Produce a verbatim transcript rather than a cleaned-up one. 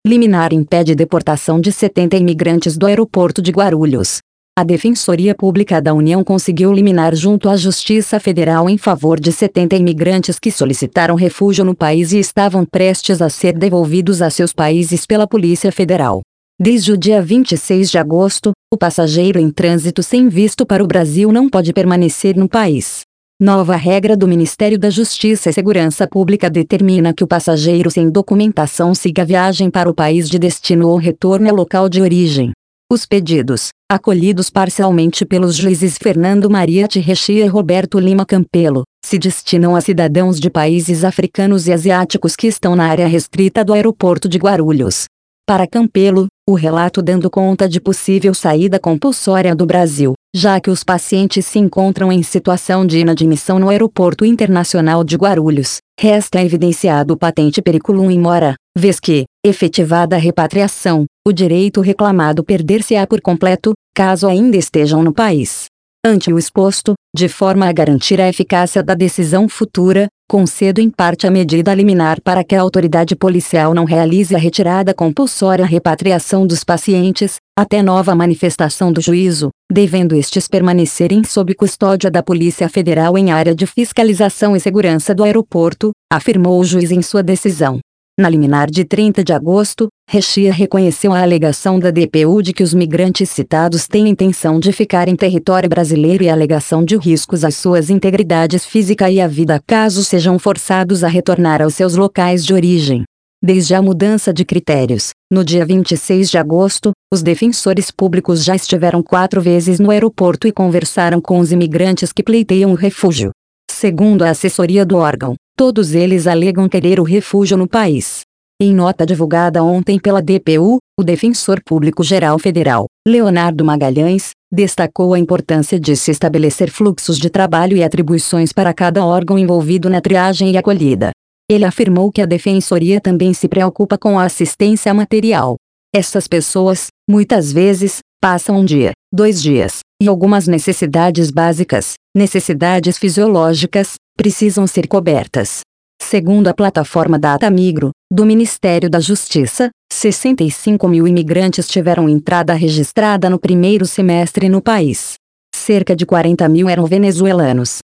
Liminar impede deportação de setenta imigrantes do aeroporto de Guarulhos. A Defensoria Pública da União conseguiu liminar junto à Justiça Federal em favor de setenta imigrantes que solicitaram refúgio no país e estavam prestes a ser devolvidos a seus países pela Polícia Federal. Desde o dia vinte e seis de agosto, o passageiro em trânsito sem visto para o Brasil não pode permanecer no país. Nova regra do Ministério da Justiça e Segurança Pública determina que o passageiro sem documentação siga a viagem para o país de destino ou retorne ao local de origem. Os pedidos, acolhidos parcialmente pelos juízes Fernando Maria Teixeira e Roberto Lima Campelo, se destinam a cidadãos de países africanos e asiáticos que estão na área restrita do aeroporto de Guarulhos. Para Campelo, o relato dando conta de possível saída compulsória do Brasil, já que os pacientes se encontram em situação de inadmissão no Aeroporto Internacional de Guarulhos, resta evidenciado o patente periculum in mora, vez que, efetivada a repatriação, o direito reclamado perder-se-á por completo, caso ainda estejam no país. Ante o exposto, de forma a garantir a eficácia da decisão futura, concedo em parte a medida liminar para que a autoridade policial não realize a retirada compulsória e repatriação dos pacientes, até nova manifestação do juízo, devendo estes permanecerem sob custódia da Polícia Federal em área de fiscalização e segurança do aeroporto, afirmou o juiz em sua decisão. Na liminar de trinta de agosto, Teixeira reconheceu a alegação da D P U de que os migrantes citados têm intenção de ficar em território brasileiro e a alegação de riscos às suas integridades física e à vida caso sejam forçados a retornar aos seus locais de origem. Desde a mudança de critérios, no dia vinte e seis de agosto, os defensores públicos já estiveram quatro vezes no aeroporto e conversaram com os imigrantes que pleiteiam o refúgio. Segundo a assessoria do órgão, todos eles alegam querer o refúgio no país. Em nota divulgada ontem pela D P U, o Defensor Público-Geral Federal, Leonardo Magalhães, destacou a importância de se estabelecer fluxos de trabalho e atribuições para cada órgão envolvido na triagem e acolhida. Ele afirmou que a Defensoria também se preocupa com a assistência material. Essas pessoas, muitas vezes, passam um dia, dois dias, e algumas necessidades básicas, necessidades fisiológicas, precisam ser cobertas. Segundo a plataforma Datamigro, do Ministério da Justiça, sessenta e cinco mil imigrantes tiveram entrada registrada no primeiro semestre no país. Cerca de quarenta mil eram venezuelanos,